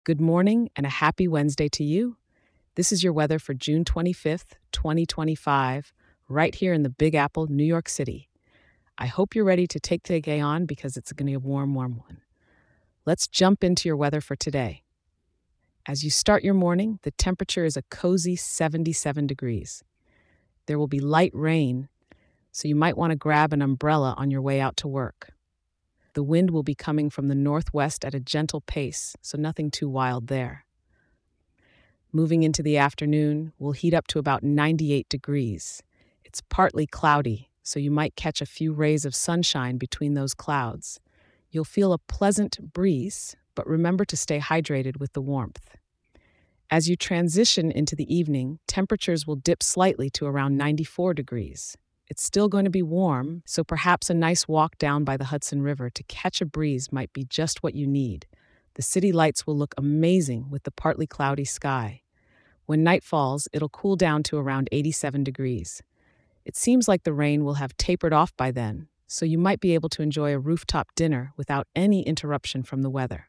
Good morning and a happy Wednesday to you. This is your weather for June 25th, 2025, right here in the Big Apple, New York City. I hope you're ready to take the day on because it's going to be a warm, warm one. Let's jump into your weather for today. As you start your morning, the temperature is a cozy 77 degrees. There will be light rain, so you might want to grab an umbrella on your way out to work. The wind will be coming from the northwest at a gentle pace, so nothing too wild there. Moving into the afternoon, we'll heat up to about 98 degrees. It's partly cloudy, so you might catch a few rays of sunshine between those clouds. You'll feel a pleasant breeze, but remember to stay hydrated with the warmth. As you transition into the evening, temperatures will dip slightly to around 94 degrees. It's still going to be warm, so perhaps a nice walk down by the Hudson River to catch a breeze might be just what you need. The city lights will look amazing with the partly cloudy sky. When night falls, it'll cool down to around 87 degrees. It seems like the rain will have tapered off by then, so you might be able to enjoy a rooftop dinner without any interruption from the weather.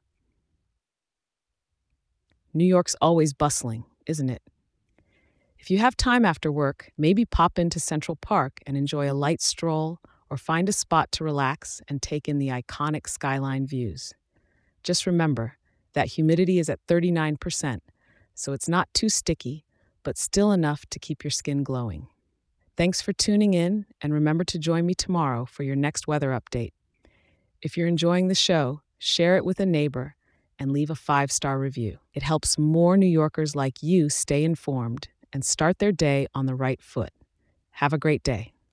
New York's always bustling, isn't it? If you have time after work, maybe pop into Central Park and enjoy a light stroll or find a spot to relax and take in the iconic skyline views. Just remember that humidity is at 39%, so it's not too sticky, but still enough to keep your skin glowing. Thanks for tuning in, and remember to join me tomorrow for your next weather update. If you're enjoying the show, share it with a neighbor and leave a 5-star review. It helps more New Yorkers like you stay informed and start their day on the right foot. Have a great day.